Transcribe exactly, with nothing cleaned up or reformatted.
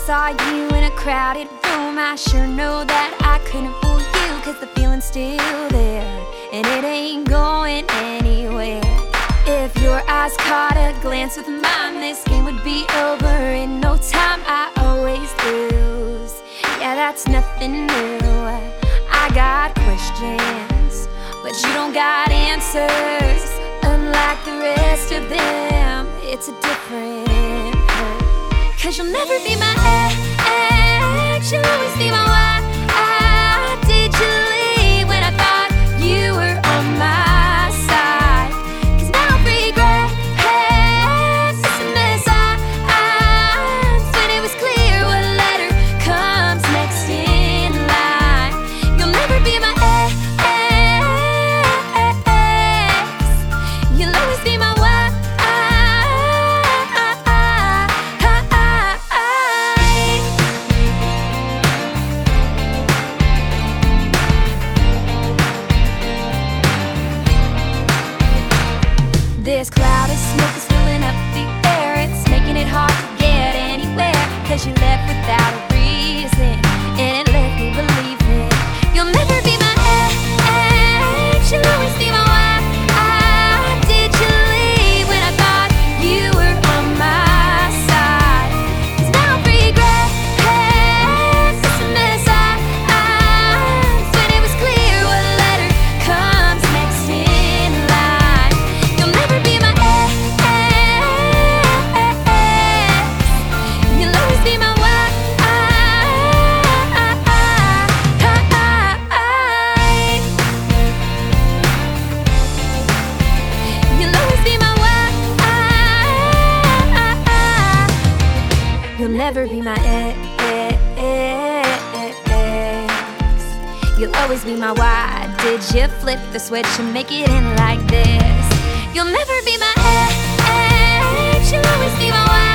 saw you in a crowded room, I sure know that I couldn't fool you, cause the feeling's still there, and it ain't going anywhere. If your eyes caught a glance with mine, this game would be over in no time. I always lose, yeah, that's nothing new. I got questions, but you don't got answers. Unlike the rest of them, it's a different hurt. Cause you'll never be my ex, you'll always be my why. Did you leave when I thought you were on my side? Cause now I'm regret, missing the signs when it was clear what letter comes next in line. You'll never be my ex, you'll always be my why. This cloud of smoke is filling up the air. It's making it hard to get anywhere, cause you left without a reason, and it left me believing you'll never be my ex, you'll always be my why. Did you leave when I thought you were on my side? Cause now I'm regret, missing the signs when it was clear what letter comes next in line. You'll never be my ex, you'll always be my why. You'll always be my why. You'll never be my ex, you'll always be my why. Did you flip the switch and make it in like this? You'll never be my ex, you'll always be my why.